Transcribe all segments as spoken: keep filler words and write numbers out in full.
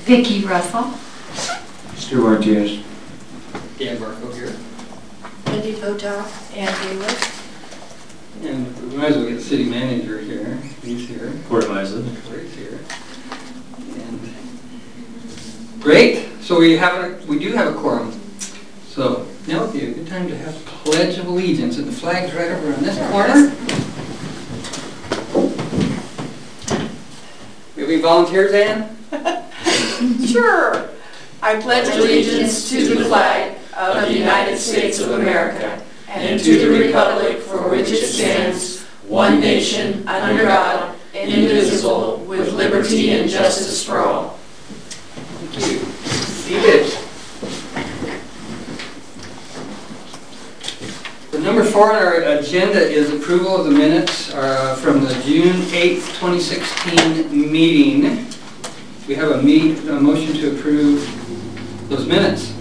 Vicki Russell. Stu Martinez. Dan Barco here. Wendy Potok. Ann Gaylor. And we might as well get the city manager here. He's here. Corey Meisler. Corey's here. And great. So we have a, we do have a quorum. So now would be a good time to have Pledge of Allegiance, and the flag's right over on this corner. Will we volunteers, Ann? Sure. I pledge allegiance to the flag of the United States of America and to the republic for which it stands, one nation, under God, indivisible, with liberty and justice for all. Thank you. Seated. The number four on our agenda is approval of the minutes uh, from the June eighth, twenty sixteen meeting. We have a, meet, a motion to approve those minutes.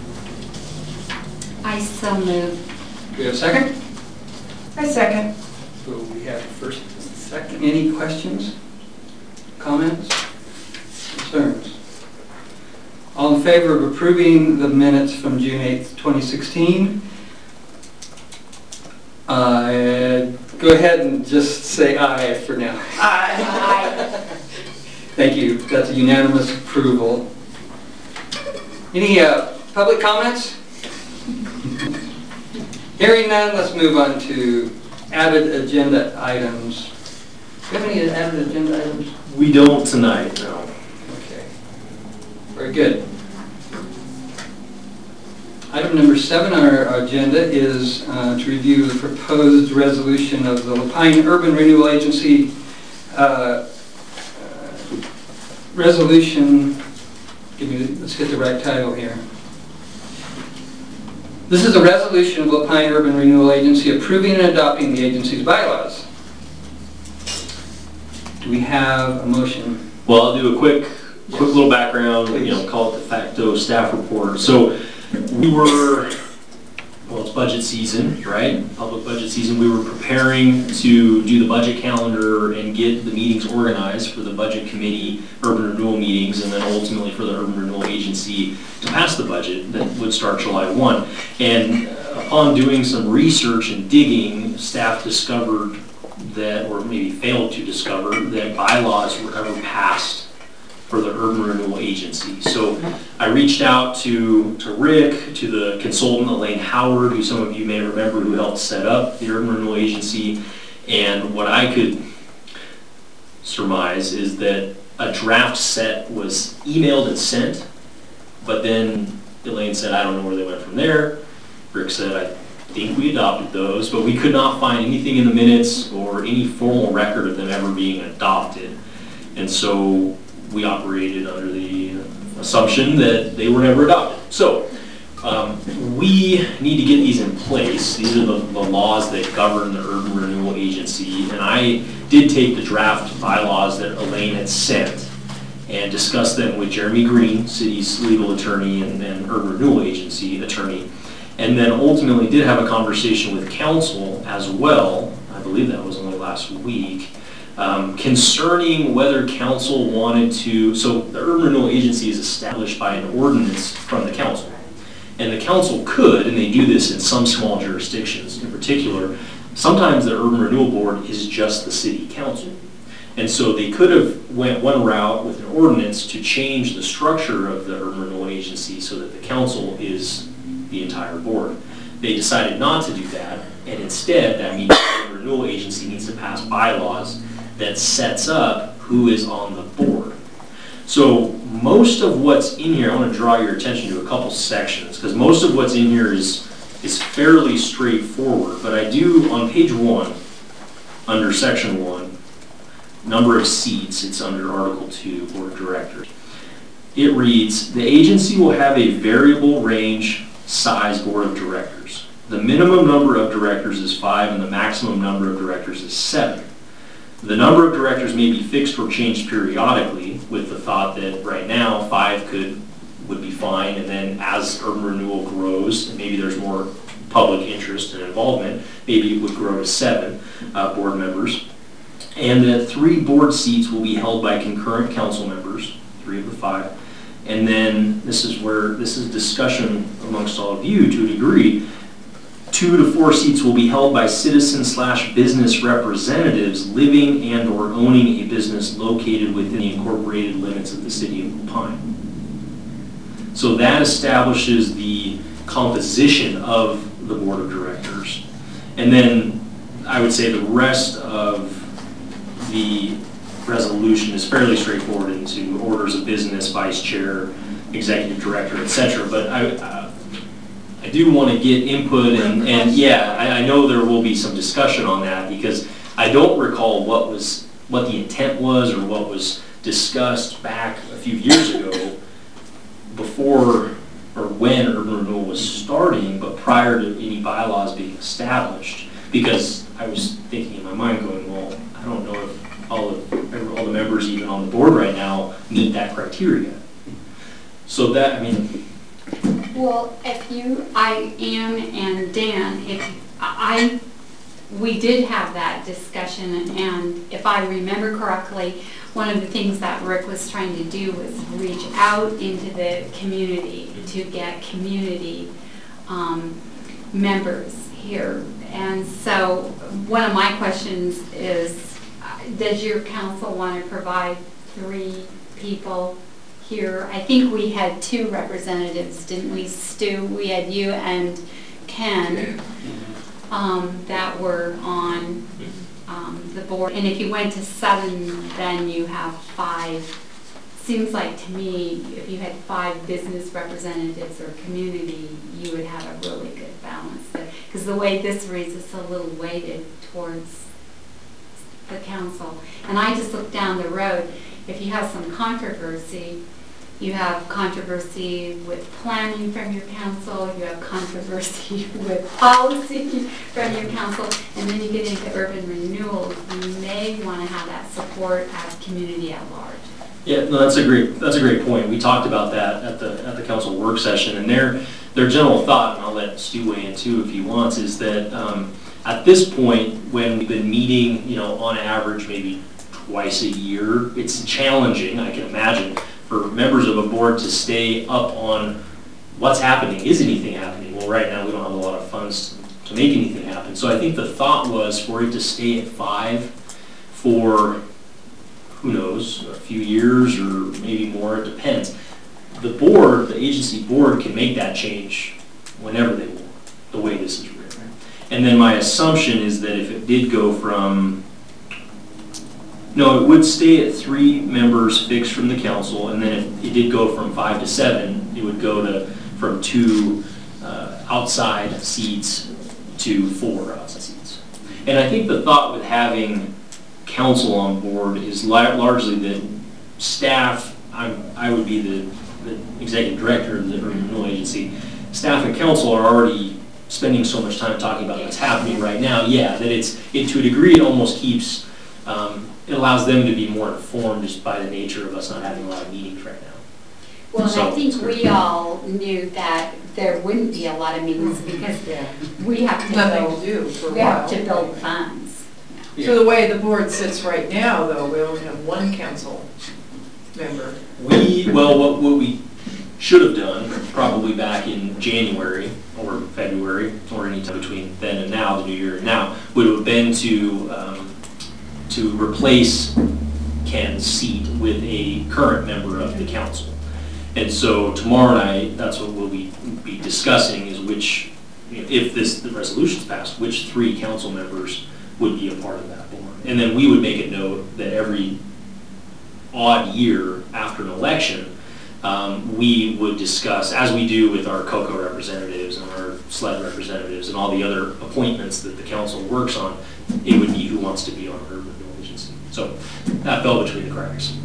I so move. Do we have a second? I second. So we have first and second. Any questions, comments, concerns? All in favor of approving the minutes from June eighth, twenty sixteen? Uh, go ahead and just say aye for now. Aye. Aye. Thank you. That's a unanimous approval. Any uh, public comments? Hearing none, let's move on to added agenda items. Do you have any added agenda items? We don't tonight, no. Okay. Very good. Item number seven on our agenda is uh, to review the proposed resolution of the Lapine Urban Renewal Agency uh, uh, resolution. Give me, let's get the right title here. This is a resolution of Lapine Urban Renewal Agency approving and adopting the agency's bylaws. Do we have a motion? Well, I'll do a quick, Yes. quick little background, Please. you know, call it de facto staff report. So we were, well, it's budget season, right? Public budget season. We were preparing to do the budget calendar and get the meetings organized for the budget committee, urban renewal meetings, and then ultimately for the urban renewal agency to pass the budget that would start July first. And upon doing some research and digging, staff discovered that, or maybe failed to discover, that bylaws were ever passed for the urban renewal agency. So I reached out to, to Rick, to the consultant Elaine Howard, who some of you may remember, who helped set up the urban renewal agency. And what I could surmise is that a draft set was emailed and sent, but then Elaine said, I don't know where they went from there. Rick said, I think we adopted those, but we could not find anything in the minutes or any formal record of them ever being adopted. And so we operated under the assumption that they were never adopted. So um, we need to get these in place. These are the, the laws that govern the urban renewal agency. And I did take the draft bylaws that Elaine had sent and discuss them with Jeremy Green, city's legal attorney and, and urban renewal agency attorney. And then ultimately did have a conversation with council as well. I believe that was only last week. Um, concerning whether council wanted to, so the urban renewal agency is established by an ordinance from the council. And the council could, and they do this in some small jurisdictions in particular, sometimes the urban renewal board is just the city council. And so they could have went one route with an ordinance to change the structure of the urban renewal agency so that the council is the entire board. They decided not to do that, and instead that means the urban renewal agency needs to pass bylaws that sets up who is on the board. So most of what's in here, I want to draw your attention to a couple sections, because most of what's in here is, is fairly straightforward, but I do, on page one, under section one, number of seats, it's under Article two, Board of Directors. It reads, the agency will have a variable range size board of directors. The minimum number of directors is five and the maximum number of directors is seven. The number of directors may be fixed or changed periodically, with the thought that right now five could would be fine, and then as urban renewal grows, and maybe there's more public interest and involvement, maybe it would grow to seven uh, board members. And that three board seats will be held by concurrent council members, three of the five. And then this is where, this is discussion amongst all of you to a degree. Two to four seats will be held by citizen slash business representatives living and or owning a business located within the incorporated limits of the city of Lapine. So that establishes the composition of the board of directors. And then I would say the rest of the resolution is fairly straightforward into orders of business, vice chair, executive director, et cetera. But I, uh, I do want to get input, and, and yeah, I, I know there will be some discussion on that, because I don't recall what was what the intent was or what was discussed back a few years ago, before or when urban renewal was starting, but prior to any bylaws being established. Because I was thinking in my mind, going, well, I don't know if all of all the members even on the board right now meet that criteria. So that, I mean. Well, if you, I am, and Dan, if I, we did have that discussion, and if I remember correctly, one of the things that Rick was trying to do was reach out into the community to get community um, members here. And so one of my questions is, does your council want to provide three people here? I think we had two representatives, didn't we, Stu? We had you and Ken um, that were on um, the board. And if you went to seven, then you have five. Seems like to me, if you had five business representatives or community, you would have a really good balance there. Because the way this reads, it's a little weighted towards the council. And I just looked down the road. If you have some controversy, you have controversy with planning from your council, you have controversy with policy from your council, and then you get into urban renewal, you may want to have that support as community at large. Yeah, no, that's a great that's a great point. We talked about that at the at the council work session, and their their general thought, and I'll let Stu weigh in too if he wants, is that um, at this point, when we've been meeting, you know, on average maybe twice a year, it's challenging, I can imagine, for members of a board to stay up on what's happening. Is anything happening? Well, right now we don't have a lot of funds to make anything happen. So I think the thought was for it to stay at five for, who knows, a few years or maybe more, it depends. The board, the agency board, can make that change whenever they want, the way this is written. And then my assumption is that if it did go from, no, it would stay at three members fixed from the council, and then if it did go from five to seven, it would go to from two uh, outside seats to four outside seats. And I think the thought with having council on board is largely that staff, I'm, I would be the, the executive director of the urban renewal agency, staff and council are already spending so much time talking about what's happening right now, yeah, that it's, it, to a degree, it almost keeps, um, it allows them to be more informed just by the nature of us not having a lot of meetings right now. Well, So- I think we all knew that there wouldn't be a lot of meetings because Yeah. we have to Nothing build, to do for a we have while. to build funds. So the way the board sits right now, though, we only have one council member. We, well, what, what we should have done, probably back in January or February, or any time between then and now, the new year and now, would have been to, um, to replace Ken's seat with a current member of the council. And so tomorrow night, that's what we'll be, be discussing, is which, you know, if this the resolution's passed, which three council members would be a part of that board. And then we would make a note that every odd year after an election, um, we would discuss, as we do with our COCO representatives and our SLED representatives and all the other appointments that the council works on, it would be who wants to be on an urban renewal agency. So that fell between the cracks.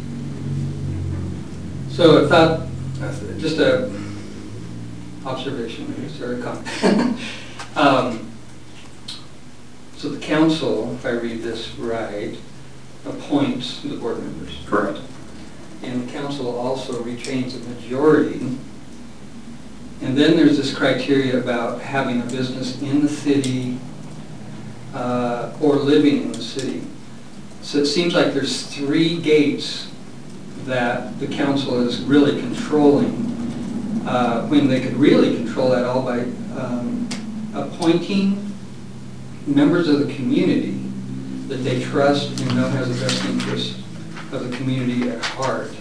So I thought, just a observation, or a comment. um, so the council, if I read this right, appoints the board members. Correct. And the council also retains a majority. And then there's this criteria about having a business in the city uh, or living in the city. So it seems like there's three gates that the council is really controlling, uh, when they could really control that all by um, appointing members of the community that they trust and know has the best interest of the community at heart.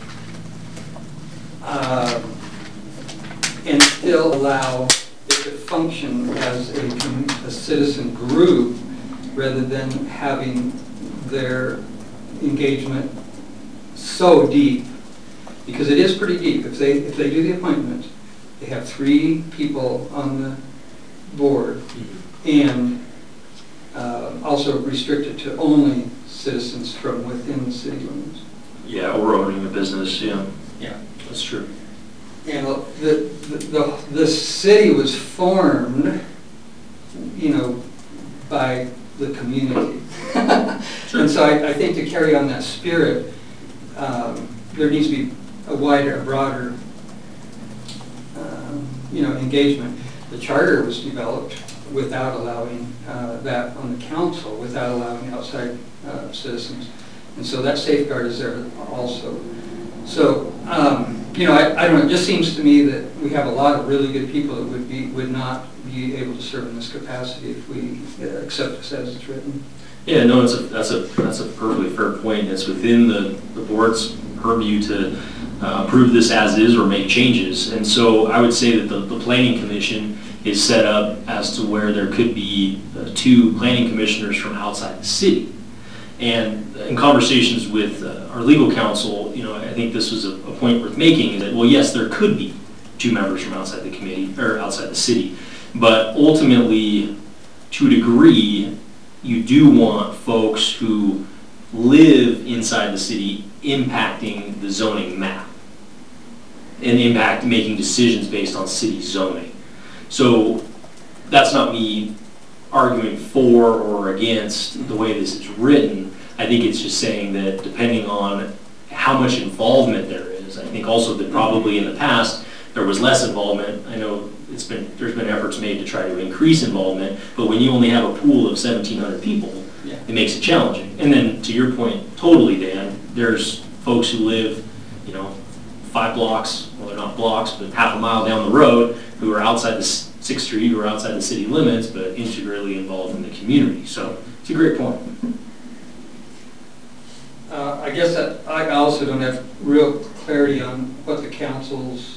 Uh, and still allow it to function as a, a citizen group rather than having their engagement so deep, because it is pretty deep. If they if they do the appointment, they have three people on the board, and uh, also restricted to only citizens from within the city limits. Yeah, or owning a business, yeah. Yeah. That's true. You know, the, the, the, the city was formed, you know, by the community. Sure. And so I, I think to carry on that spirit, um, there needs to be a wider, a broader, um, you know, engagement. The charter was developed without allowing uh, that on the council, without allowing outside uh, citizens. And so that safeguard is there also. So, um, you know, I, I don't know, it just seems to me that we have a lot of really good people that would be would not be able to serve in this capacity if we uh, accept this as it's written. Yeah, no, it's a, that's a that's a perfectly fair point. It's within the, the board's purview to uh, approve this as is or make changes. And so I would say that the, the planning commission is set up as to where there could be uh, two planning commissioners from outside the city. And in conversations with uh, our legal counsel, you know, I think this was a, a point worth making, that, well, yes, there could be two members from outside the committee, or outside the city, but ultimately, to a degree, you do want folks who live inside the city impacting the zoning map and impact making decisions based on city zoning. So that's not me arguing for or against the way this is written. I think it's just saying that depending on how much involvement there is, I think also that probably in the past there was less involvement. I know it's been there's been efforts made to try to increase involvement, but when you only have a pool of seventeen hundred people, yeah, it makes it challenging. And then to your point, totally, Dan, there's folks who live, you know, five blocks, well, they're not blocks, but half a mile down the road, who are outside the Sixth Street or outside the city limits, but integrally involved in the community. So it's a great point. Uh, I guess that I also don't have real clarity on what the council's,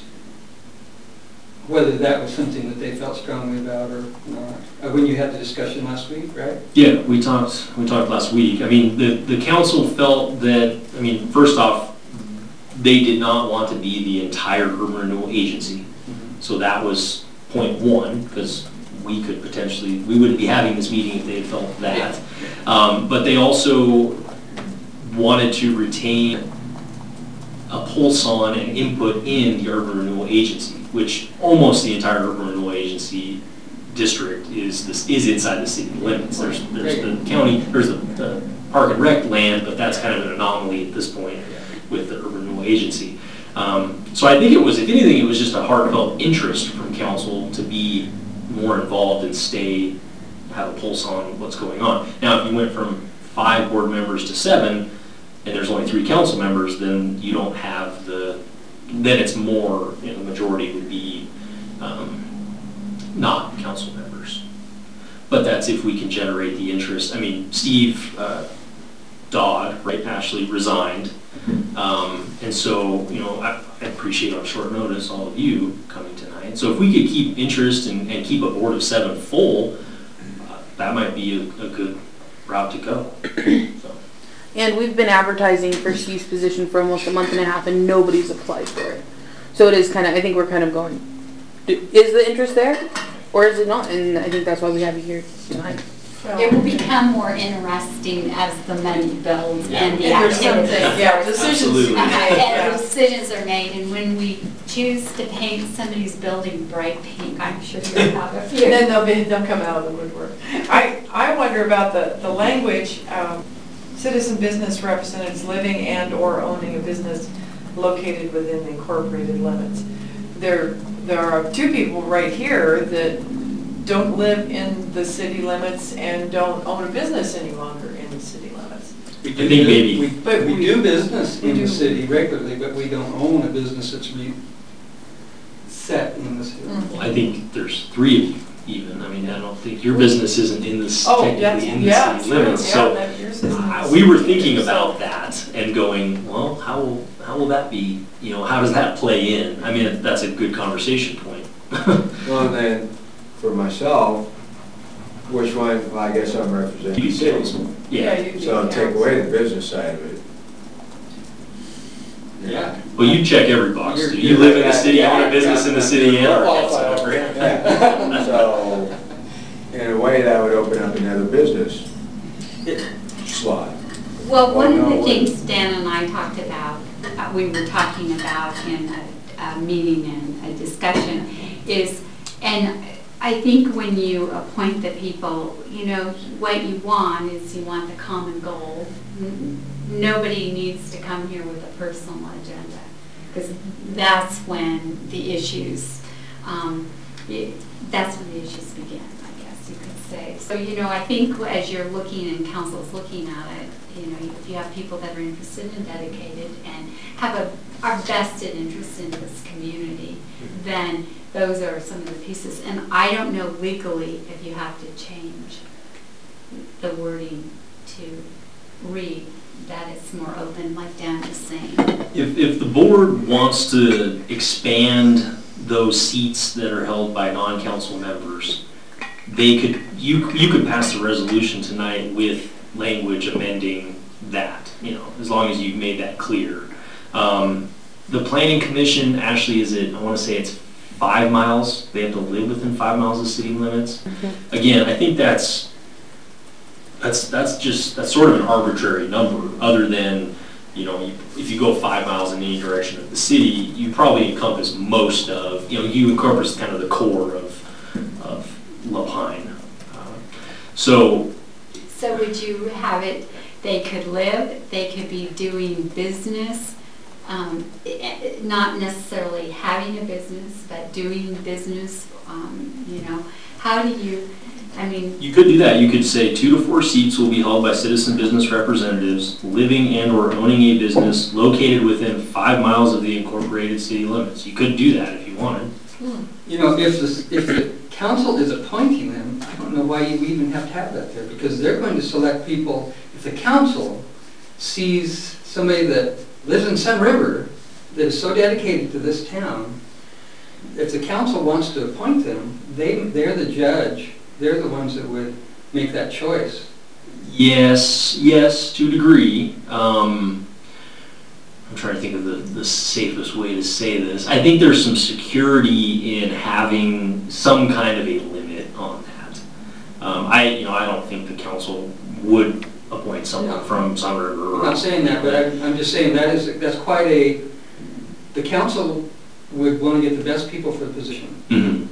whether that was something that they felt strongly about or not. Uh, when you had the discussion last week, right? Yeah, we talked. We talked last week. I mean, the the council felt that. I mean, first off, they did not want to be the entire urban renewal agency. Mm-hmm. So that was point one, because we could potentially, we wouldn't be having this meeting if they had felt that. Um, but they also wanted to retain a pulse on and input in the urban renewal agency, which almost the entire urban renewal agency district is this is inside the city limits. There's there's the county, there's the, the park and rec land, but that's kind of an anomaly at this point with the urban renewal agency. Um, so I think it was, if anything, it was just a heartfelt interest from council to be more involved and stay, have a pulse on what's going on. Now, if you went from five board members to seven, and there's only three council members, then you don't have the, then it's more, you know, the majority would be um, not council members. But that's if we can generate the interest. I mean, Steve uh, Dodd, right, Ashley resigned. Um, and so, you know, I, I appreciate on short notice all of you coming tonight. So if we could keep interest and, and keep a board of seven full, uh, that might be a, a good route to go. So. And we've been advertising for Steve's position for almost a month and a half, and nobody's applied for it. So it is kind of, I think we're kind of going, is the interest there, or is it not? And I think that's why we have you here tonight. It will become more interesting as the money builds Yeah. and the And there's something, activities. yeah, decisions to be Absolutely. Uh, made. yeah. And decisions are made, and when we choose to paint somebody's building bright pink, I'm sure you'll have a And few. then they'll be, they'll come out of the woodwork. I, I wonder about the, the language, um, citizen business representatives living and or owning a business located within the incorporated limits. There, there are two people right here that don't live in the city limits and don't own a business any longer in the city limits. We I do think bu- maybe- We, But we we- do business we in the do- city regularly, but we don't own a business that's re, set in the city. Mm. Well, I think there's three of you even. I mean, I don't think, your business isn't in this, Oh, technically that's, in the yeah, city true, limits. yeah, So that yours is uh, nice. we were thinking about that and going, well, how will, how will that be, you know, how does that play in? I mean, that's a good conversation point. Well, then, for myself, which one, well, I guess I'm representing the You city. council. Yeah, Yeah, you do So take council. away the business side of it. Yeah. well, you check every box. You're- Do you live in the Yeah, city, own yeah, a business yeah, in the yeah, city, you're and are a qualified. council member? Yeah. So, in a way, that would open up another business slot. Well, one Oh, of no, the wait. things Dan and I talked about, uh, we were talking about in a, a meeting and a discussion is, and I think when you appoint the people, you know, what you want is you want the common goal. N- Nobody needs to come here with a personal agenda, because that's when the issues, um, it, that's when the issues begin, I guess you could say. So, you know, I think as you're looking and council's looking at it, you know, if you have people that are interested and dedicated and have a, are vested interest in this community, then those are some of the pieces. And I don't know legally if you have to change the wording to read that it's more open, like Dan was saying. If, if the board wants to expand those seats that are held by non-council members, they could, you, you could pass a resolution tonight with language amending that, you know, as long as you've made that clear. Um, the planning commission actually is it, I want to say it's five miles. They have to live within five miles of city limits. Mm-hmm. Again, I think that's, that's, that's just, that's sort of an arbitrary number, other than, you know, you- if you go five miles in any direction of the city, you probably encompass most of, you know, you encompass kind of the core of, of La Pine. Uh, So, So would you have it, they could live, they could be doing business, um, eh, eh, not necessarily having a business, but doing business, um, you know? How do you, I mean, you could do that. You could say two to four seats will be held by citizen business representatives living and or owning a business located within five miles of the incorporated city limits. You could do that if you wanted. You know, if the, if the council is appointing them, I don't know why you even have to have that there, because they're going to select people. If the council sees somebody that lives in Sun River that is so dedicated to this town, if the council wants to appoint them, they, they're the judge. They're the ones that would make that choice. Yes, yes, to a degree. Um, I'm trying to think of the, the safest way to say this. I think there's some security in having some kind of a limit on that. Um, I, you know, I don't think the council would appoint someone No. from Sun River. I'm not saying that, but I'm, I'm just saying that is, that's quite a, the council would want to get the best people for the position. Mhm.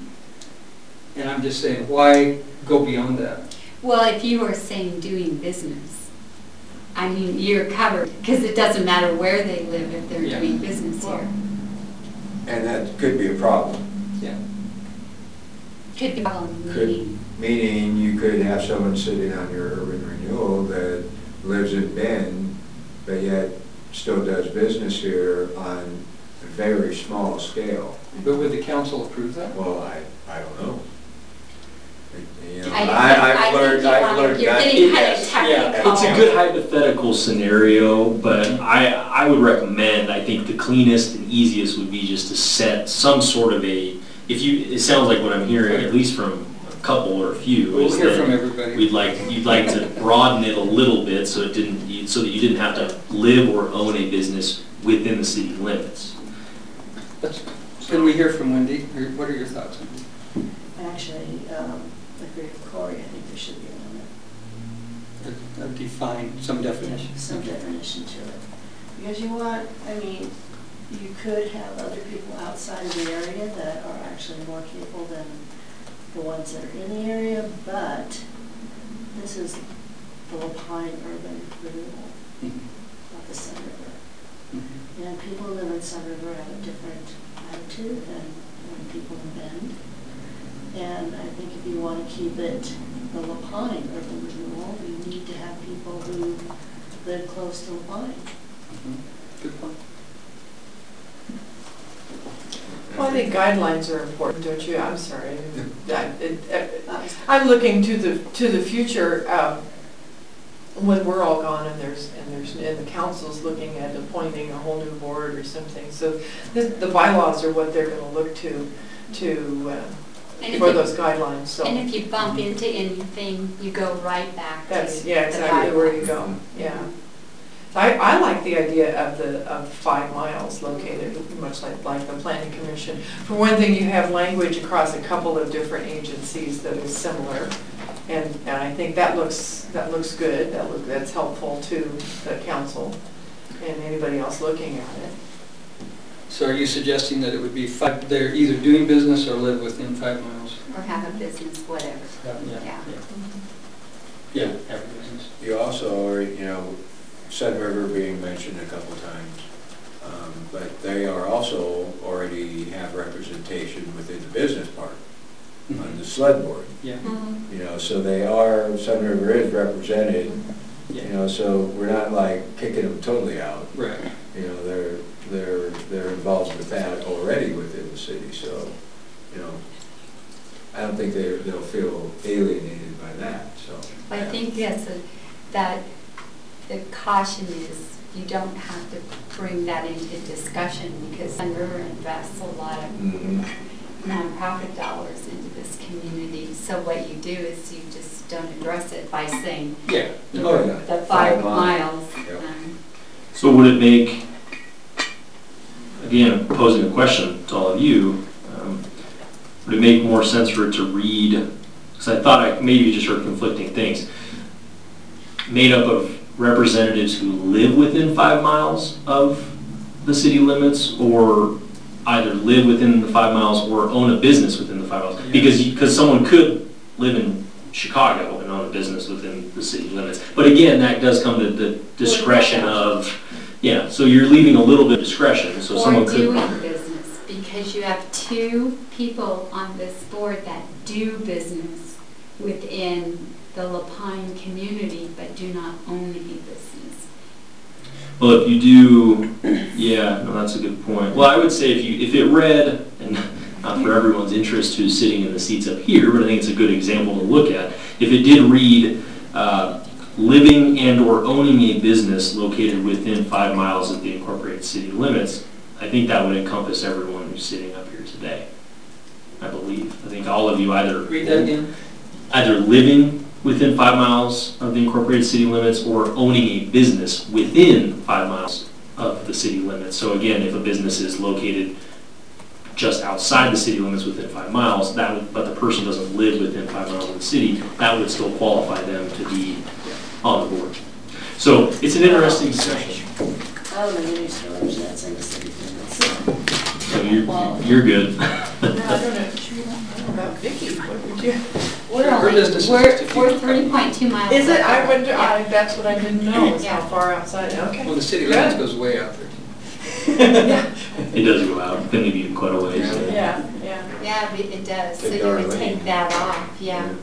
And I'm just saying, why go beyond that? well, if you were saying doing business, I mean, you're covered, because it doesn't matter where they live if they're Yeah. doing business here. And that could be a problem. Yeah. Could be a Could- meeting. Meaning you could have someone sitting on your urban renewal that lives in Bend, but yet still does business here on a very small scale. But would the council approve that? Well, I, I don't know. You know, I- I, I I've think learned, you I've wanna- learned. you're not- getting kind of yes, technical. It's a good hypothetical scenario, but I, I would recommend, I think the cleanest and easiest would be just to set some sort of a, if you, it sounds like what I'm hearing, at least from a couple or a few, We'll is hear from that everybody. we'd like, you'd like to broaden it a little bit so it didn't, you- so that you didn't have to live or own a business within the city limits. Let's- Can we hear from Wendy? Or what are your thoughts? Actually, um, agree with Corey, I think there should be a limit, Uh, Define some definition. some definition to it. Because you want, I mean, you could have other people outside of the area that are actually more capable than the ones that are in the area, but this is the Lapine urban renewal, Mhm. not the Sun River. Mhm. And people who live in Sun River have a different attitude than, than people in Bend. And I think if you want to keep it the Lapine urban renewal, you need to have people who live close to Lime. Good point. Well, I think guidelines are important, don't you? I'm sorry. I- it- it- I'm looking to the, to the future, um, when we're all gone and there's, and there's, and the council's looking at appointing a whole new board or something. So the, the bylaws are what they're gonna look to, to, uh, And if for you- those guidelines, so. And if you bump into anything, you go right back to That's, yeah, the exactly where you guidelines. go, yeah. So I, I like the idea of the, of five miles located, much like, like the planning commission. For one thing, you have language across a couple of different agencies that is similar. And, and I think that looks, that looks good, that look, that's helpful to the council and anybody else looking at it. So are you suggesting that it would be five, they're either doing business or live within five miles? Or have a business, whatever. Yeah. Yeah. Yeah, have a business. You also, are, you know, Sun River being mentioned a couple times, um, but they are also already have representation within the business part on the sled board. Yeah. Mhm. You know, so they are, Sun River is represented, you Yeah. know, so we're not like kicking them totally out. Right. You know, they're, they're, they're involved with that already within the city, so, you know, I don't think they, they'll feel alienated by that, so. I think that's a, that the caution is you don't have to bring that into discussion because Sun River invests a lot of Mhm. nonprofit dollars into this community. So what you do is you just don't address it by saying Yeah. Oh, yeah. the five Five miles. miles. Yep. um, So would it make, again, posing a question to all of you, um, would it make more sense for it to read, because I thought I maybe just heard conflicting things, made up of representatives who live within five miles of the city limits, or either live within the five miles or own a business within the five miles? Because, because someone could live in Chicago and own a business within the city limits. But again, that does come to the discretion of, yeah, so you're leaving a little bit of discretion, so Or someone could. doing business, because you have two people on this board that do business within the Lapine community, but do not own a business. Well, if you do, yeah, no, that's a good point. Well, I would say if you, if it read, and not for everyone's interest who's sitting in the seats up here, but I think it's a good example to look at. If it did read, uh, living and or owning a business located within five miles of the incorporated city limits, I think that would encompass everyone who's sitting up here today, I believe. I think all of you either Read that again. either living within five miles of the incorporated city limits or owning a business within five miles of the city limits. So again, if a business is located just outside the city limits within five miles, that would, but the person doesn't live within five miles of the city, that would still qualify them to be on the board. So it's an interesting discussion. I don't know any stores that's in the city limits. So you're, you're good. No, I don't know, I don't know about Vicky, what would you? We're Her only, business is we're, just a few we're miles. three point two miles. Is it, I apart. would, I, that's what I didn't know, is how Yeah. far outside, okay. Well, the city Good. limits goes way out there. Yeah, It does go out, can maybe even quite a ways. yeah, yeah. Yeah, but it does, so Take you our would lane. take that off, yeah.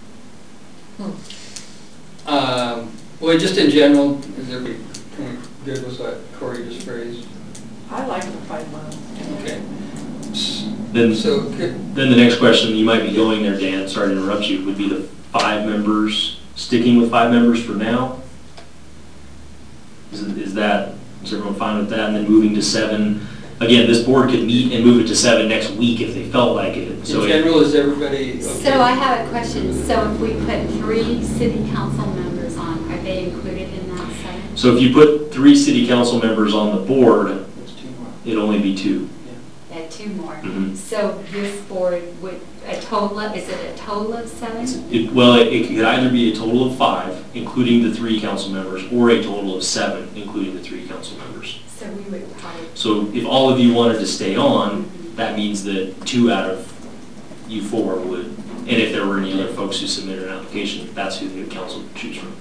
Um, well, just in general, is everybody kind of good with what Corey just phrased? I like the five miles. Okay. S- Then, So, could, then the next question, you might be going there, Dan, sorry to interrupt you, would be the five members, sticking with five members for now? Is, it- is that, is everyone fine with that? And then moving to seven? Again, this board could meet and move it to seven next week if they felt like it. in So it- general, is everybody okay? So I have a question, so if we put three city council members on, are they included in that seven? So if you put three city council members on the board, That's two more. it'd only be two. Yeah, two more. Mhm. So this board would, a total, of- is it a total of seven? It- Well, it it could either be a total of five, including the three council members, or a total of seven, including the three council members. So we would probably, So if all of you wanted to stay on, that means that two out of you four would, and if there were any other folks who submitted an application, that's who the council would choose from.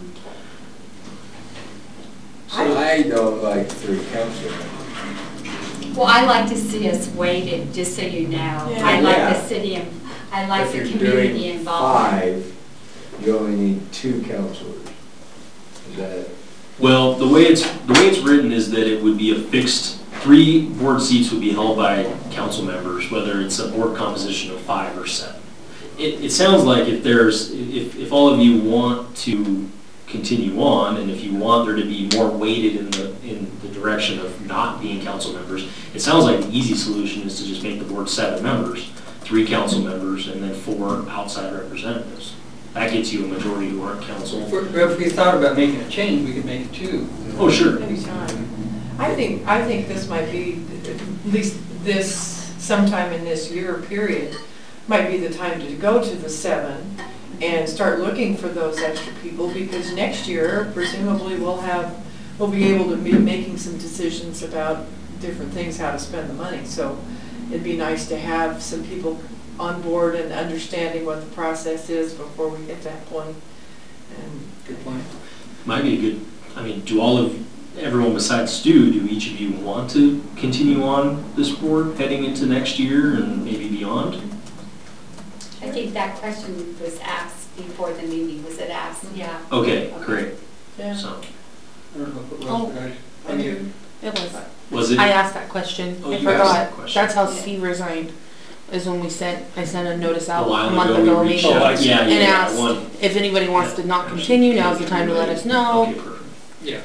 I don't like three council members. well, I like to see us weighted, just so you know. I Yeah. like Yeah. the city, and I like the If you're community doing involvement. five, you only need two councilors. Is that, Well, the way it's, the way it's written is that it would be a fixed, three board seats would be held by council members, whether it's a board composition of five or seven. It, it sounds like if there's, if, if all of you want to continue on, and if you want there to be more weighted in the, in the direction of not being council members, it sounds like the easy solution is to just make the board seven members, three council members, and then four outside representatives. That gets you a majority who aren't council. If we- if we thought about making a change, we could make it two. Oh, sure. Anytime. I think, I think this might be, at least this, sometime in this year period, might be the time to go to the seven and start looking for those extra people, because next year, presumably, we'll have, we'll be able to be making some decisions about different things, how to spend the money. So it'd be nice to have some people on board and understanding what the process is before we get to that point. And Good point. Might be a good, I mean, do all of, everyone besides Stu, do each of you want to continue on this board heading into next year and maybe beyond? I think that question was asked before the meeting, was it asked? Yeah. Okay, great. Yeah. So, I don't know if it was, Oh. but I- I And mean, you- It was. was it? I asked that question. Oh, I you asked forgot. that question. That's how Yeah. Steve resigned. Is when we sent, I sent a notice A out while a month ago, ago, we maybe. reached out. Oh, I see. Yeah, yeah, And yeah, asked one. if anybody wants to not continue, now's the time to let us know. Okay, perfect. yeah.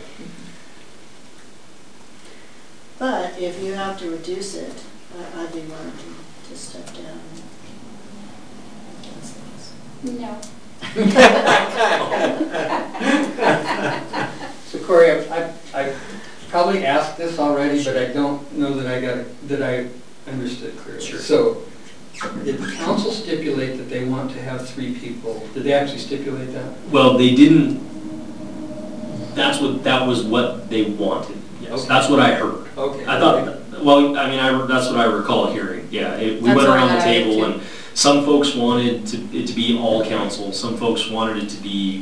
But if you have to reduce it, I- I'd be willing to, to step down. No. So Corey, I've, I've- I've probably asked this already, but I don't know that I got, it- that I understood clearly. Sure. So, did the council stipulate that they want to have three people? Did they actually stipulate that? Well, they didn't, that's what, that was what they wanted. Yes, Okay. that's what I heard. Okay. I thought, well, I mean, I, that's what I recall hearing, yeah. It- We That's went what around the I had table too. and some folks wanted to, it to be all council, some folks wanted it to be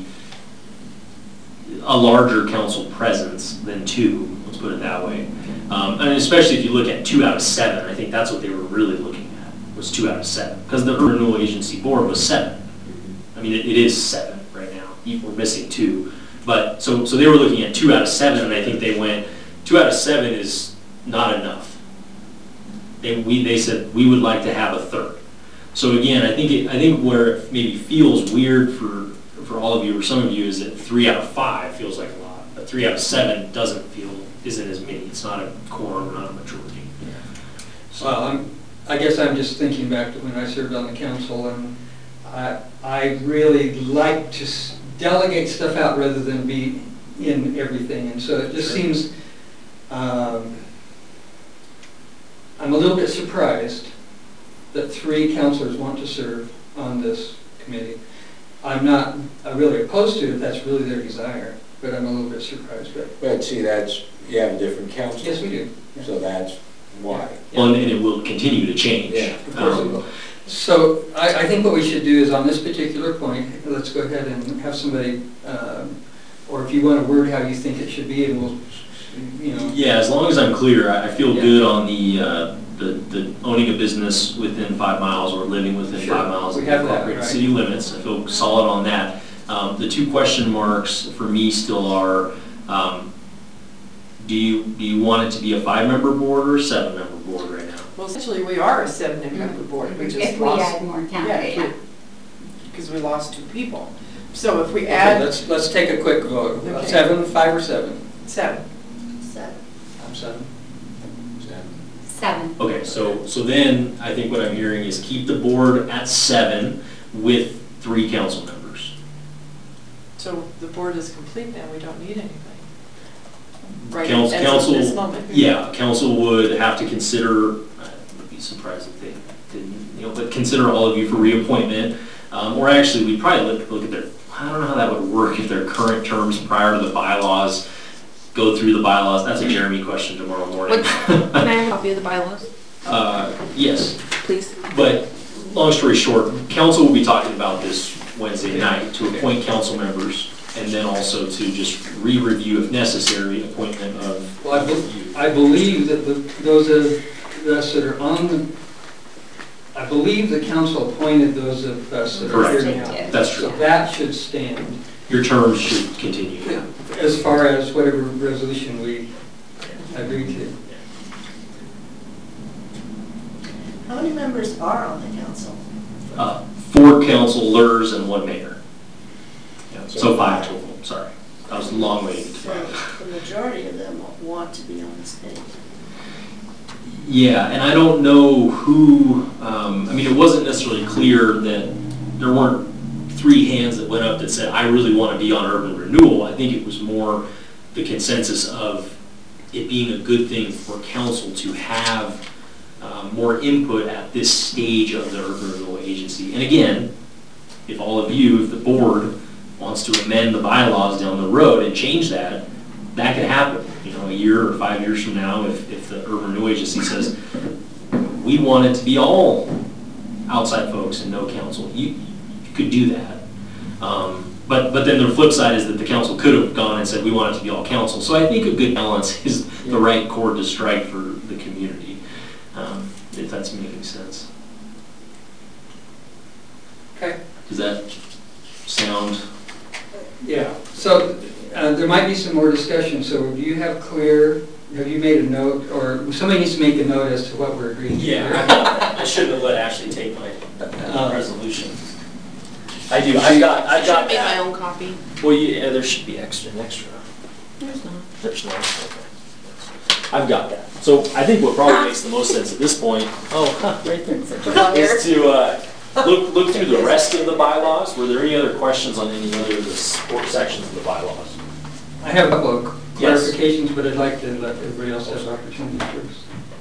a larger council presence than two, let's put it that way. Um, and especially if you look at two out of seven, I think that's what they were really looking at, was two out of seven. Because the Urban Renewal Agency Board was seven. I mean, it, it is seven right now, we're missing two. But, so, so they were looking at two out of seven, and I think they went, two out of seven is not enough. They, we, they said, we would like to have a third. So again, I think, it, I think where it maybe feels weird for, for all of you, or some of you, is that three out of five feels like a lot, but three out of seven doesn't feel, isn't as many. It's not a quorum, not a majority. Well, I'm, I guess I'm just thinking back to when I served on the council, and I, I really like to s- delegate stuff out rather than be in everything, and so it just Sure. seems, um, I'm a little bit surprised that three councilors want to serve on this committee. I'm not uh, really opposed to it if that's really their desire, but I'm a little bit surprised, but But see, that's, you have a different council. yes, we do. So that's why. Well, and it will continue to change. Yeah, of course it Um, will. So I, I think what we should do is on this particular point, let's go ahead and have somebody, um, or if you want to word how you think it should be, and we'll, you know. Yeah, as long as I'm clear, I I feel Yeah. good on the, uh, the, the owning a business within five miles or living within Sure. five miles of We the have that, incorporated right. city limits. I feel solid on that. Um, the two question marks for me still are, um, do you, do you want it to be a five-member board or a seven-member board right now? Well, essentially, we are a seven-member board, we just If we lost, add more candidates, yeah. because we lost two people. So if we Okay, add let's, let's take a quick vote. Okay. Seven, five, or seven? seven, Seven. I'm seven. Seven. Okay, so, so then I think what I'm hearing is keep the board at seven with three council members. so the board is complete then, we don't need anything. Right, Council- as of council- this moment. Yeah, council would have to consider, I would be surprised if they didn't, you know, but consider all of you for reappointment. Um, or actually, we'd probably look, look at their, I don't know how that would work if their current terms prior to the bylaws go through the bylaws. That's a Jeremy question tomorrow morning. Can I have a copy of the bylaws, Uh, yes, please? but long story short, council will be talking about this Wednesday night to appoint council members and then also to just re-review if necessary appointment of Well, I, bel- you. I believe that the, those of us that are on the, I believe the council appointed those of us that are Correct. here now. That's So true. that should stand. your terms should continue. Yeah. As far as whatever resolution we agree to. How many members are on the council? Uh, four councilors and one mayor. Yeah, so five total, sorry. That was a long way to get to So five. the majority of them want to be on the stage. Yeah, and I don't know who, um, I mean, it wasn't necessarily clear that there weren't three hands that went up that said, I really want to be on urban renewal. I think it was more the consensus of it being a good thing for council to have um, more input at this stage of the urban renewal agency. And again, if all of you, if the board wants to amend the bylaws down the road and change that, that could happen. You know, a year or five years from now, if, if the urban renewal agency says, we want it to be all outside folks and no council, you, you could do that. Um, but, but then the flip side is that the council could have gone and said, we want it to be all council. So I think a good balance is the right chord to strike for the community, um, if that's making sense. Okay. Does that sound? Yeah. So uh, there might be some more discussion. So do you have clear, have you made a note, or somebody needs to make a note as to what we're agreeing to? Yeah, I shouldn't have let Ashley take my Uh, resolution. I do, I've got, I I've should got have made my that. own copy. Well, yeah, there should be extra, an extra. There's not. There's no, okay. I've got that. So I think what probably makes the most sense at this point, oh, huh, right there, is to uh, look, look through the rest of the bylaws. Were there any other questions on any other of the support sections of the bylaws? I have a couple of Yes. clarifications, but I'd like to let everybody else have opportunity first.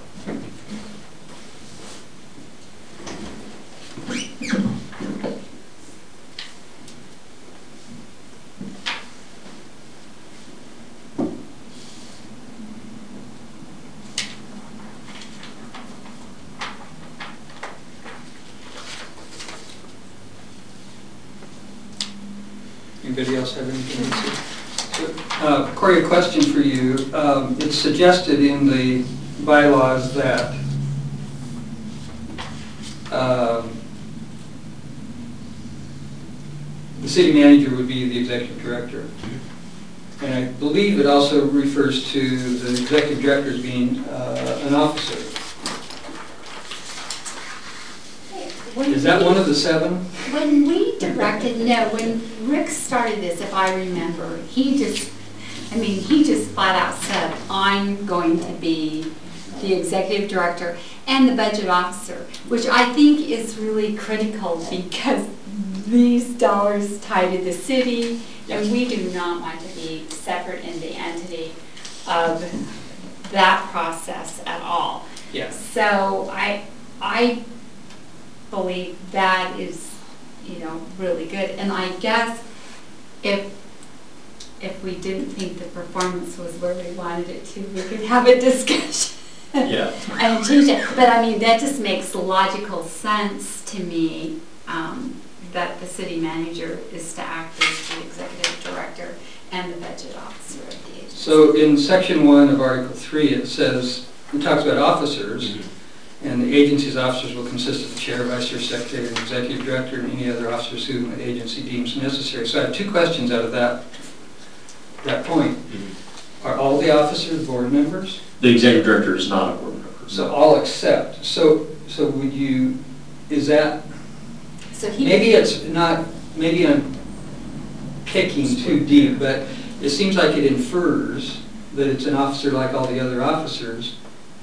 Anybody else have anything to say? Uh, Corey, a question for you. Um, it's suggested in the bylaws that um, the city manager would be the executive director. And I believe it also refers to the executive director as being uh, an officer. Is that one of the seven? When we directed, no, when Rick started this, if I remember, he just, I mean, he just flat out said, I'm going to be the executive director and the budget officer, which I think is really critical because these dollars tie to the city, and we do not want to be separate in the entity of that process at all. Yes. So I, I believe that is, you know, really good. And I guess if if we didn't think the performance was where we wanted it to, we could have a discussion. Yeah. And change it. But I mean, that just makes logical sense to me, um, that the city manager is to act as the executive director and the budget officer of the agency. So in section one of Article three, it says, it talks about officers. Mm-hmm. And the agency's officers will consist of the chair, vice chair, secretary, and executive director, and any other officers whom the agency deems necessary. So I have two questions out of that, that point. Mm-hmm. Are all the officers board members? The executive director is not a board member. So all except. So, so would you, is that, So he maybe it's not, maybe I'm picking too deep, but it seems like it infers that it's an officer like all the other officers.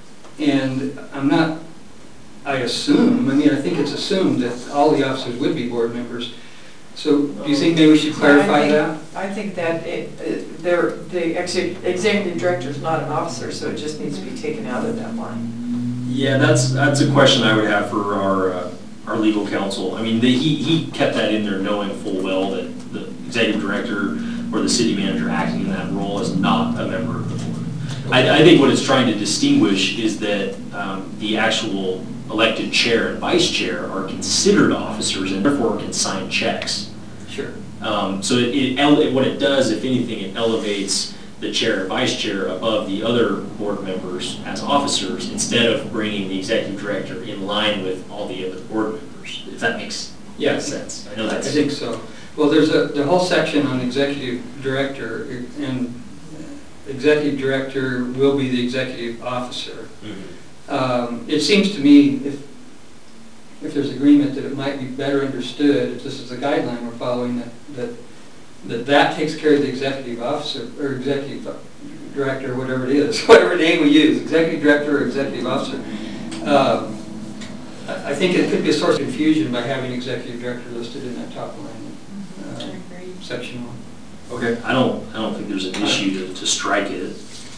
And I'm not, I assume, I mean, I think it's assumed that all the officers would be board members. So do you think maybe we should clarify Yeah, I that? think- I think that it, it- they're, the exe- executive director is not an officer, so it just needs to be taken out of that line. Yeah, that's that's a question I would have for our uh, our legal counsel. I mean, the, he he kept that in there knowing full well that the executive director or the city manager acting in that role is not a member of the board. I, I think what it's trying to distinguish is that um, the actual elected chair and vice chair are considered officers and therefore can sign checks. Sure. Um, so it, it ele- what it does, if anything, it elevates the chair and vice chair above the other board members as officers instead of bringing the executive director in line with all the other board members, if that makes Yeah. sense. I know I that's... think so. Well, there's a, the whole section on executive director, and executive director will be the executive officer. Mhm. Um, It seems to me, if, if there's agreement, that it might be better understood, if this is a guideline we're following, that, that, that that takes care of the executive officer, or executive director, whatever it is, whatever name we use, executive director or executive officer. Um, I I think it could be a source of confusion by having executive director listed in that top line, uh, section one. Okay. I don't, I don't think there's an issue to, to strike it.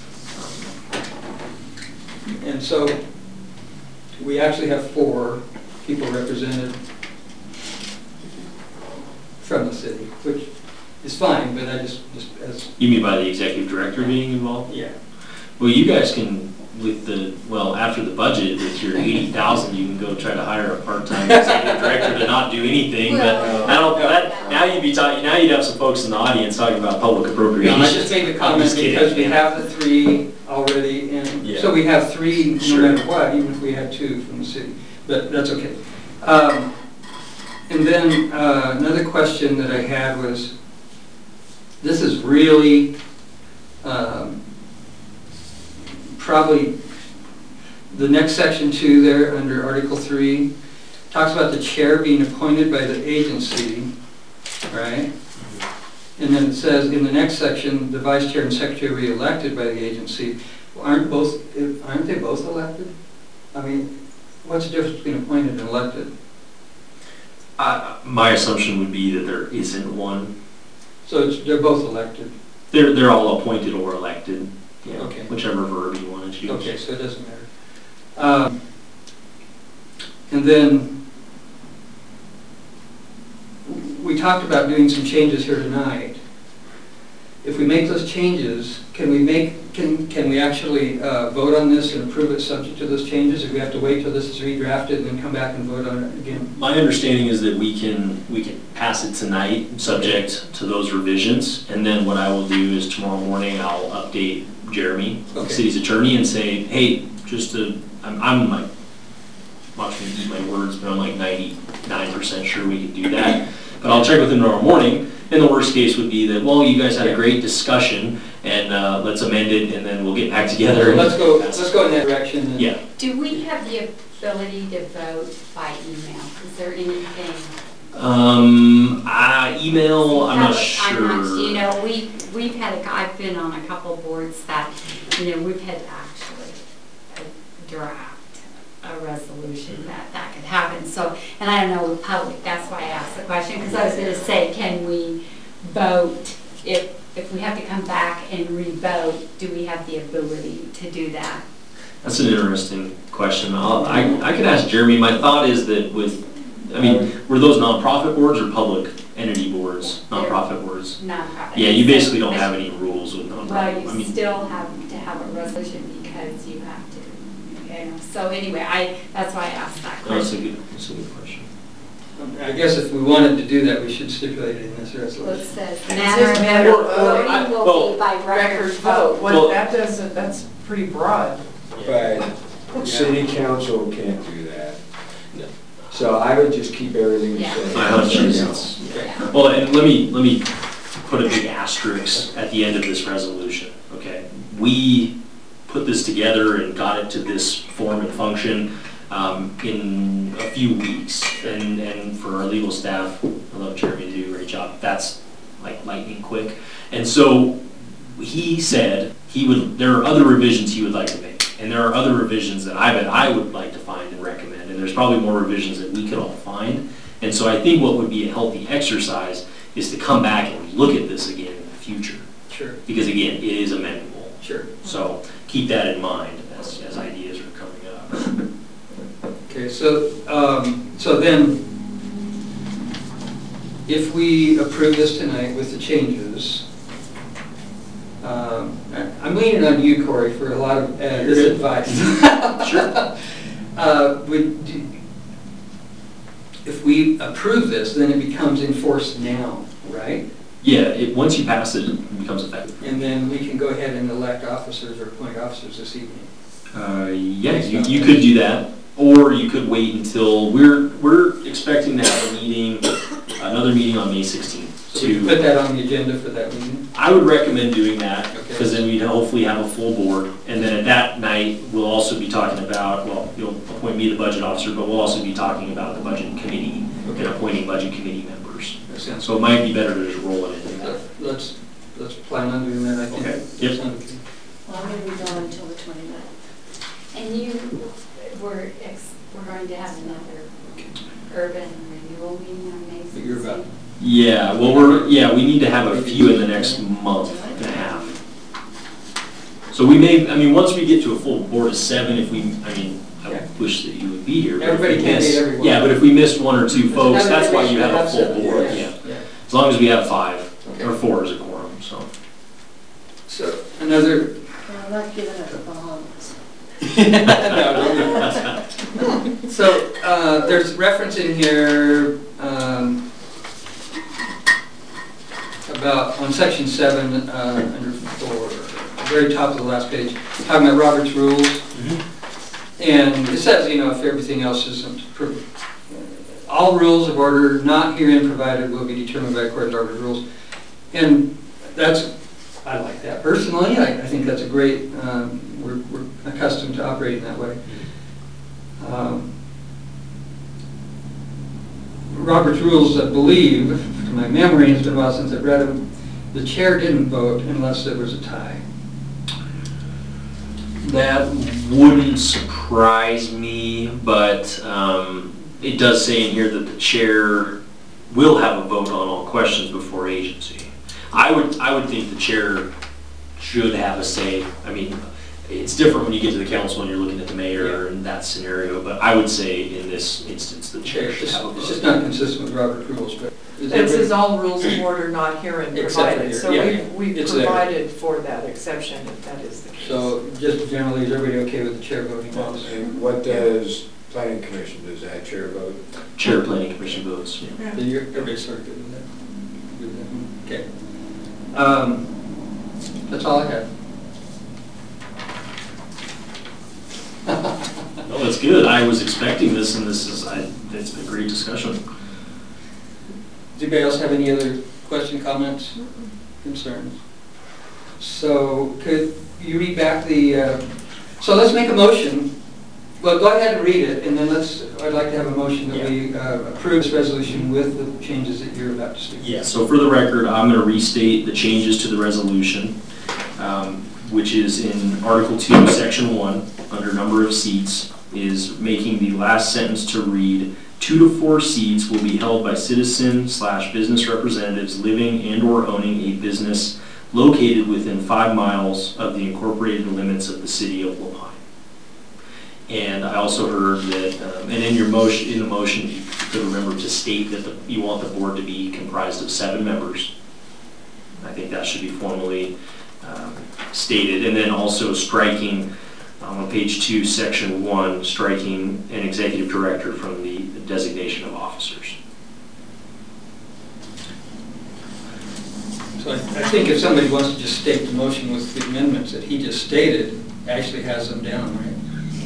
And so, we actually have four people represented from the city, which is fine, but I just, just as... You mean by the executive director being involved? Yeah. Well, you guys can, with the, well, after the budget, with your eighty thousand, you can go try to hire a part-time executive director to not do anything, but Well, I don't, that, now you'd be talking, now you'd have some folks in the audience talking about public No, appropriations. I just made the I'm comment just kidding, because we yeah. have the three already, and Yeah. so we have three no Sure. matter what, even if we had two from the city, but that's okay. Um, And then uh, another question that I had was, this is really um, probably the next section two there under Article three talks about the chair being appointed by the agency, right? And then it says in the next section, the vice chair and secretary will be elected by the agency. Well, aren't both, aren't they both elected? I mean, what's the difference between appointed and elected? Uh, my assumption would be that there isn't one. So it's, they're both elected. They're, they're all appointed or elected, yeah, Okay. whichever verb you want to choose. Okay, so it doesn't matter. Um, and then we talked about doing some changes here tonight. If we make those changes, can we make, can, can we actually uh, vote on this and approve it subject to those changes? If we have to wait till this is redrafted and then come back and vote on it again? My understanding is that we can, we can pass it tonight, subject to those revisions, and then what I will do is tomorrow morning, I'll update Jeremy, the Okay. city's attorney, and say, hey, just to, I'm, I'm like, I'm not going to eat my words, but I'm like ninety-nine percent sure we can do that. But I'll check with him tomorrow morning, and the worst case would be that, well, you guys had a great discussion, and uh, let's amend it, and then we'll get back together. and Let's go, pass it. let's go in that direction. and- Yeah. Do we have the ability to vote by email? Is there anything? Um, uh, email, I'm not I'm sure. not, you know, we, we've had, a- I've been on a couple boards that, you know, we've had actually a draft, a resolution that that could happen. So, and I don't know with public, that's why I asked the question, because I was going to say, can we vote if, if we have to come back and re-vote, do we have the ability to do that? That's an interesting question. I'll, I, I could ask Jeremy. My thought is that with, I mean, were those nonprofit boards or public entity boards, nonprofit boards? Nonprofit. Yeah, you basically don't have any rules with nonprofit. Well, I you mean, still have to have a resolution because you have to, you know, so anyway, I, that's why I asked that no, that's a question. good, that's a good question. I guess if we wanted to do that, we should stipulate it in this Well, it resolution. says It manner says of manner of voting voting. will Well, be by record Record vote. vote, Well- what, that doesn't, that's pretty broad. But city council can't do that. No. So I would just keep everything the Yeah. same. My hunch is it's, Yeah. well, and let me, let me put a big asterisk at the end of this resolution, okay? We put this together and got it to this form and function um, in a few weeks. And, and for our legal staff, I love Jeremy, they do a great job. That's like lightning quick. And so he said he would, there are other revisions he would like to make. And there are other revisions that I bet I would like to find and recommend. And there's probably more revisions that we could all find. And so I think what would be a healthy exercise is to come back and look at this again in the future. Sure, Because again, it is amendable. sure. So keep that in mind as, as ideas are coming up. Okay, so, um, so then, if we approve this tonight with the changes, um, I- I'm leaning on you, Corey, for a lot of uh, this advice. Sure. Uh, would do- If we approve this, then it becomes enforced now, right? Yeah, it, once you pass it, it becomes effective. And then we can go ahead and elect officers or appoint officers this evening. Uh, yeah, you, you could do that. Or you could wait until, we're, we're expecting to have a meeting, another meeting on May sixteenth. Would you to, put that on the agenda for that meeting? I would recommend doing that, Okay. because then we'd hopefully have a full board. And then at that night, we'll also be talking about, well, you'll appoint me the budget officer, but we'll also be talking about the budget committee and Okay. appointing budget committee members. That sounds So it might be better to just roll it in. Uh, Let's, let's plan on doing that, I think. Okay. That Yep. sounds okay. Well, I'm gonna be gone until the twenty-ninth. And you, we're, ex- we're going to have another urban renewal meeting on May But you're about, sixteenth. Yeah, well, we're, yeah, we need to have a few in the next month and a half. So we may, I mean, once we get to a full board of seven, if we, I mean, I Yeah. wish that you would be here. but if Everybody we can't be miss- everywhere. Yeah, but if we missed one or two folks, Another that's why you reason have a to full seven, board, yeah, yeah. yeah. As long as we have five, Okay. or four is a quorum, so. So, another, Well, I'm not giving up the Bahamas. no, don't. So, uh, there's reference in here, um, about, on section seven, uh, under four, the very top of the last page, talking about Robert's rules. And it says, you know, if everything else isn't, pro- all rules of order not herein provided will be determined by court of Robert's rules. And that's, I like that personally. I, I think that's a great, um, we're, we're accustomed to operating that way. Um, Robert's rules, I believe, to my memory, it's been a while since I've read them, the chair didn't vote unless there was a tie. That wouldn't surprise me, but um, it does say in here that the chair will have a vote on all questions before agency. I would, I would think the chair should have a say. I mean, it's different when you get to the council and you're looking at the mayor in that scenario, but I would say in this instance, the chair It's should just, have a vote. it's just not consistent with Robert's rules, but. is It everybody- says all rules of order not herein Except for provided, here, so yeah, we've, we've it's there. provided for that exception if that is the case. So just generally, is everybody okay with the chair voting also? And what does planning commission, does that chair vote? Chair planning commission votes. Yeah. Yeah. Then you're, everybody's sort of good with that? Good with that? Okay. Um, That's all I had. No, that's good. I was expecting this, and this is, I, it's been a great discussion. Does anybody else have any other question, comments, concerns? So could you read back the, uh, so let's make a motion. Well, go ahead and read it, and then let's, I'd like to have a motion that we uh, approve this resolution with the changes that you're about to state. Yeah, so for the record, I'm going to restate the changes to the resolution, um, which is in Article two, Section one, under number of seats, is making the last sentence to read, two to four seats will be held by citizen slash business representatives living and or owning a business located within five miles of the incorporated limits of the city of La Pine. And I also heard that, um, and in your motion, in the motion, you could remember to state that the, you want the board to be comprised of seven members. I think that should be formally um, stated. And then also striking um, on page two, section one, striking an executive director from the designation of officers. So I I think if somebody wants to just state the motion with the amendments that he just stated, Ashley has them down, right?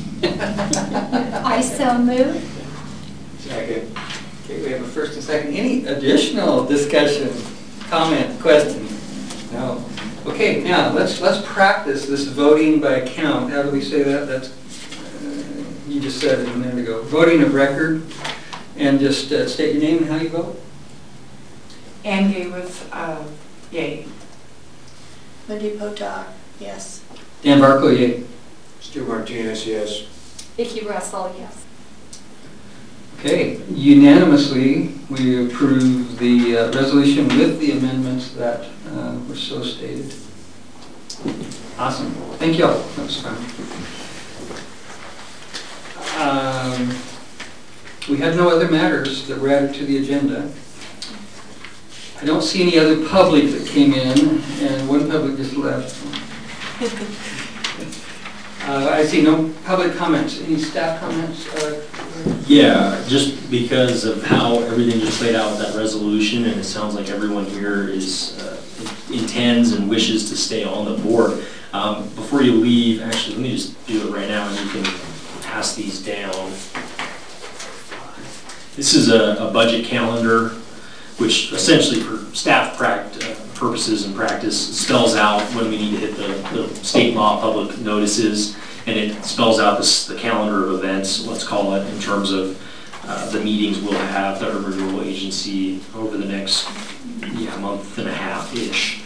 I so move. Second. Okay, we have a first and second. Any additional discussion, comment, question? No. Okay, now, let's, let's practice this voting by count. How do we say that? That's, uh, you just said it a minute ago. Voting of record, and just uh, state your name and how you vote. Ann gave with, uh, yay. Wendy Potok, yes. Dan Barco, yea. Stu Martinez, yes. Vicki Russell, yes. Okay, unanimously, we approve the uh, resolution with the amendments that uh, were so stated. Awesome. Thank you all. That was fun. Um, we had no other matters that were added to the agenda. I don't see any other public that came in, and one public just left. Uh, I see no public comments. Any staff comments? Uh, Yeah, just because of how everything just played out with that resolution, and it sounds like everyone here is, uh, intends and wishes to stay on the board. Um, Before you leave, actually, let me just do it right now, and you can pass these down. This is a, a budget calendar, which essentially, for staff pract, uh, purposes and practice, spells out when we need to hit the, the state law public notices, and it spells out this, the calendar of events, let's call it, in terms of uh, the meetings we'll have, the Urban Renewal Agency, over the next yeah, month and a half-ish.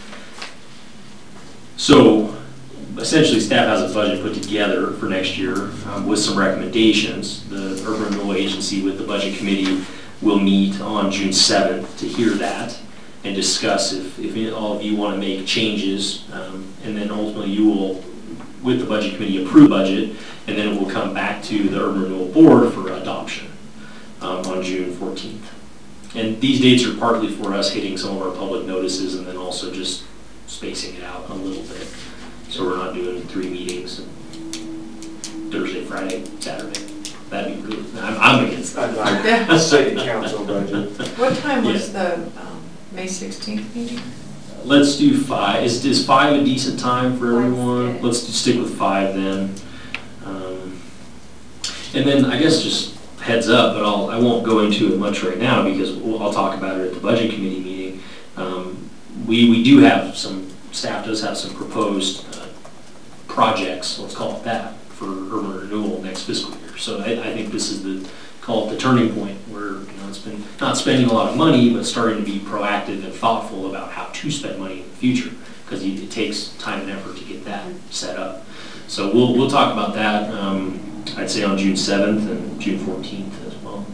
So essentially, staff has a budget put together for next year um, with some recommendations. The Urban Renewal Agency with the Budget Committee will meet on June seventh to hear that and discuss if, if all of you want to make changes, um, and then ultimately you will, with the Budget Committee, approve budget, and then it will come back to the Urban Renewal Board for adoption um, on June fourteenth. And these dates are partly for us hitting some of our public notices and then also just spacing it out a little bit. So we're not doing three meetings, Thursday, Friday, Saturday. That'd be really, I'm, I'm against that. I'd like city council budget. What time was the um, May sixteenth meeting? Let's do five. Is, is five a decent time for Five's everyone? good. Let's stick with five then. Um, and then I guess just heads up, but I'll, I won't go into it much right now because we'll, I'll talk about it at the Budget Committee meeting. Um, we, we do have some, staff does have some proposed uh, projects, let's call it that, for urban renewal next fiscal year. So I, I think this is the, call it the turning point where, you know, it's been not spending a lot of money, but starting to be proactive and thoughtful about how to spend money in the future, because it takes time and effort to get that set up. So we'll, we'll talk about that, um, I'd say on June seventh and June fourteenth as well.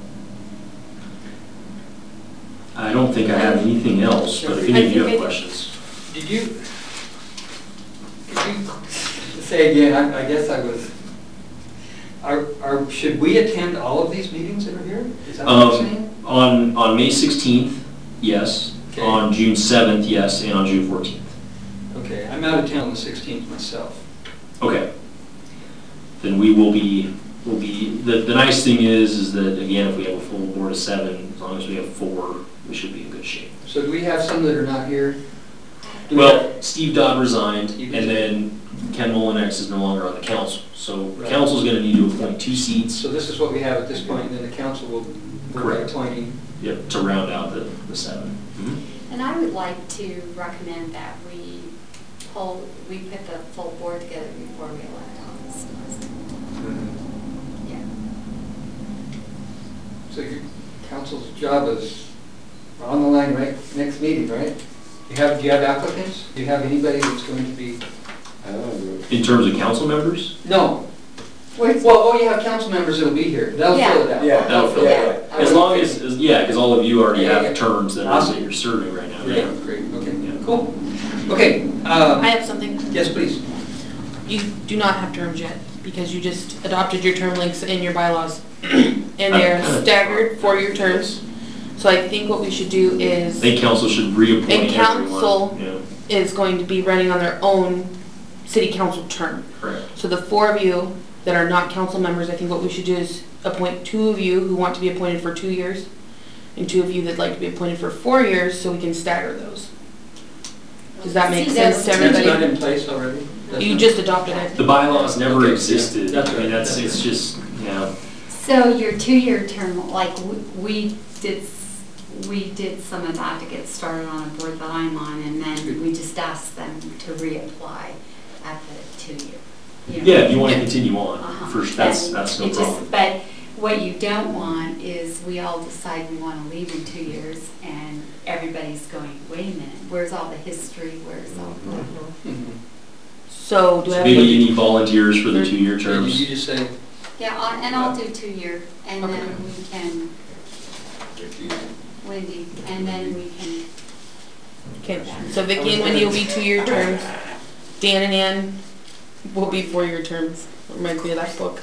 I don't think I have anything else, but if any of you have questions. Did you, could you say again, I, I guess I was, are, are, should we attend all of these meetings that are here? Is that what you're Um, saying? on, on May sixteenth, yes. Okay. On June seventh, yes, and on June fourteenth. Okay, I'm out of town on the sixteenth myself. Okay. Then we will be, will be, the, the nice thing is, is that again, if we have a full board of seven, as long as we have four, we should be in good shape. So do we have some that are not here? Do we Well, have- Steve Dodd resigned, Steve and resigned. then Ken Mullinex is no longer on the council. So the Right. council's gonna need to appoint two seats, So this is what we have at this point, and then the council will, will be Correct. appointing. yep, to round out the, the seven. Mhm. And I would like to recommend that we pull, we put the full board together before we elect on this. Yeah. So your council's job is on the line, right, next meeting, right? You have, do you have applicants? Do you have anybody that's going to be? I don't know. In terms of council members, No. Where's- Well, oh, you have council members that'll be here. They'll Yeah. fill it out. Yeah. that'll fill Yeah. it out. As long as, as- yeah, because all of you already Yeah, have yeah. terms that are, Awesome. that you're serving right now. Great, great, okay, Yeah. cool. Okay, uh, I have something. yes, please. You do not have terms yet because you just adopted your term links in your bylaws. And they're staggered four-year terms. So I think what we should do I is, think council should reappoint And everyone. council- Yeah, is going to be running on their own city council term. correct. So the four of you that are not council members, I think what we should do is appoint two of you who want to be appointed for two years and two of you that'd like to be appointed for four years so we can stagger those. Does that make See, sense that's- to That's not everybody? in place already? That's You not- just adopted it. The bylaws never Okay, yeah. existed. That's I mean, right. that's, That's it's right. just, yeah. So your two-year term, like, we- we did, s- we did some of that to get started on a board that I'm on, and then we just asked them to reapply at the two-year. you know. Yeah, if you want to Yeah. continue on, Uh-huh. first, that's, And that's no it just- problem. But what you don't want is we all decide we want to leave in two years, and everybody's going, wait a minute, where's all the history, where's all the... Mhm. So do I So have? maybe a- you need volunteers for the two-year Did terms. you just say, Yeah, I'll- and I'll do two-year, and Okay. then we can, Wendy, and then we can, Okay, so Vicky and Wendy will be two-year terms. Dan and Ann will be four-year terms. Reminds me of that book.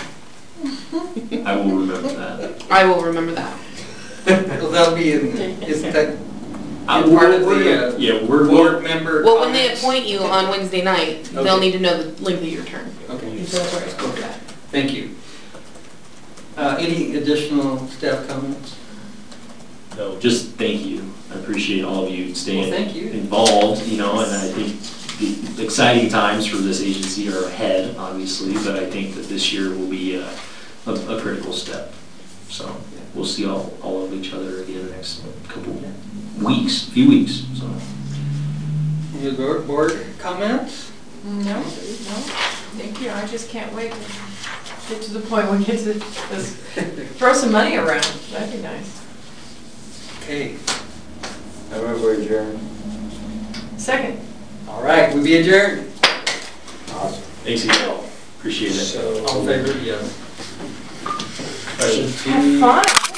I will remember that. I will remember that. well, that'll be in, isn't that I- in part of we're- the uh, Yeah, we're, board member Well, when they comments? appoint you on Wednesday night, they'll Okay. need to know the length of your term. Okay, So that's where I spoke to that. thank you. Uh, any additional staff comments? no, just thank you. I appreciate all of you staying Well, thank you. involved, you know, and I think the exciting times for this agency are ahead, obviously, but I think that this year will be a, a, a critical step. So we'll see all, all of each other again the next couple weeks, few weeks, so. Any board, board comments? No, no, thank you, I just can't wait to get to the point where we get to just throw some money around, that'd be nice. Okay, I remember adjourned. Second. all right, we be adjourned. Awesome. Thanks, Email. Appreciate it. So, all in favor, yes. Questions? Have fun.